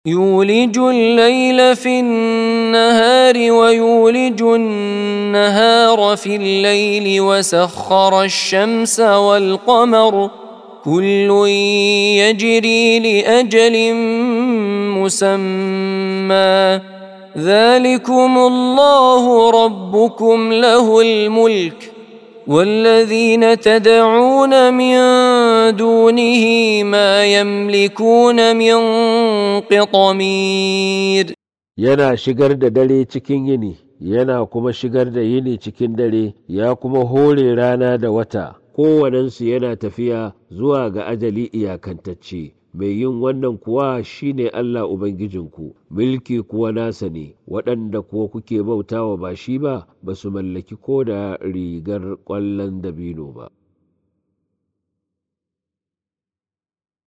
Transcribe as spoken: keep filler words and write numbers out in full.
يولج الليل في النهار ويولج النهار في الليل وسخر الشمس والقمر كل يجري لأجل مسمى ذلكم الله ربكم له الملك والذين تدعون من دونه ما يملكون من قطمير. yana shigar da dare cikin yini yana kuma shigar da yini cikin dare, ya kuma hore rana da wata, kowanensu yana tafiya zuwa ga ajali iyakantacce. Mai yin wannan kuwa shine Allah Ubangijinku, mulki kuwa nasa ne, waɗanda kuwa kuke bautawa ba shi ba, ba su mallaki ko da rigar ƙwallon dabino ba.